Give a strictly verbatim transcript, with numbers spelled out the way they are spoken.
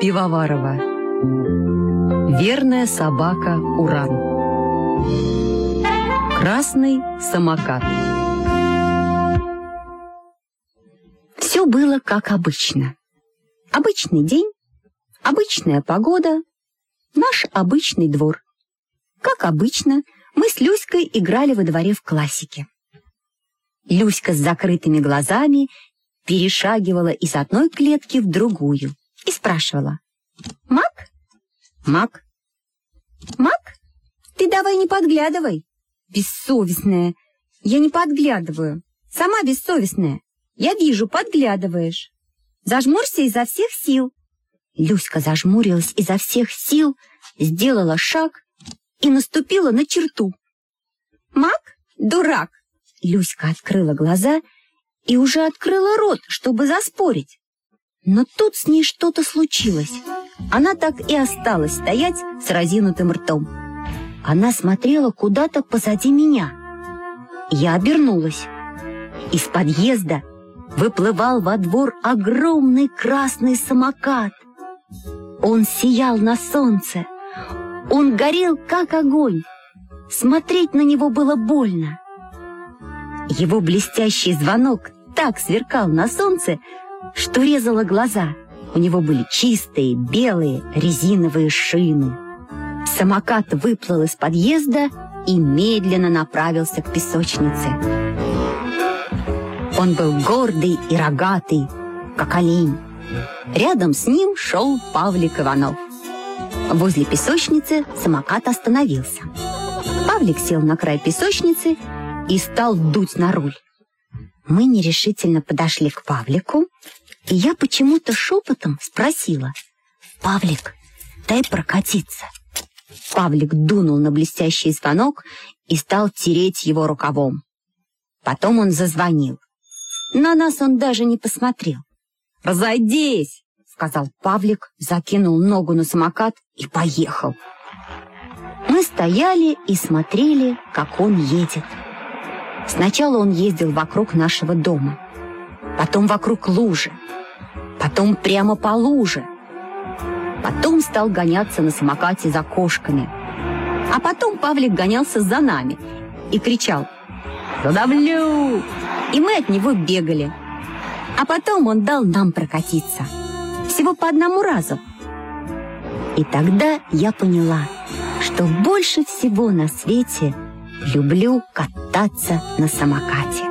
Пивоварова. Верная собака Уран. Красный самокат. Все было как обычно. Обычный день, обычная погода, наш обычный двор. Как обычно, мы с Люськой играли во дворе в классике. Люська с закрытыми глазами перешагивала из одной клетки в другую и спрашивала: «Мак? Мак? Мак? Ты давай не подглядывай!» «Бессовестная! Я не подглядываю! Сама бессовестная! Я вижу, подглядываешь! Зажмурься изо всех сил!» Люська зажмурилась изо всех сил, сделала шаг и наступила на черту. «Мак? Дурак!» Люська открыла глаза и уже открыла рот, чтобы заспорить. Но тут с ней что-то случилось. Она так и осталась стоять с разинутым ртом. Она смотрела куда-то позади меня. Я обернулась. Из подъезда выплывал во двор огромный красный самокат. Он сиял на солнце. Он горел, как огонь. Смотреть на него было больно. Его блестящий звонок так сверкал на солнце, что резало глаза. У него были чистые, белые, резиновые шины. Самокат выплыл из подъезда и медленно направился к песочнице. Он был гордый и рогатый, как олень. Рядом с ним шел Павлик Иванов. Возле песочницы самокат остановился. Павлик сел на край песочницы и стал дуть на руль. Мы нерешительно подошли к Павлику, и я почему-то шепотом спросила: «Павлик, дай прокатиться». Павлик дунул на блестящий звонок и стал тереть его рукавом. Потом он зазвонил. На нас он даже не посмотрел. «Разойдись!» — сказал Павлик, закинул ногу на самокат и поехал. Мы стояли и смотрели, как он едет. Сначала он ездил вокруг нашего дома, потом вокруг лужи, потом прямо по луже. Потом стал гоняться на самокате за кошками. А потом Павлик гонялся за нами и кричал: «Задавлю!» И мы от него бегали. А потом он дал нам прокатиться. Всего по одному разу. И тогда я поняла, что больше всего на свете люблю кататься на самокате.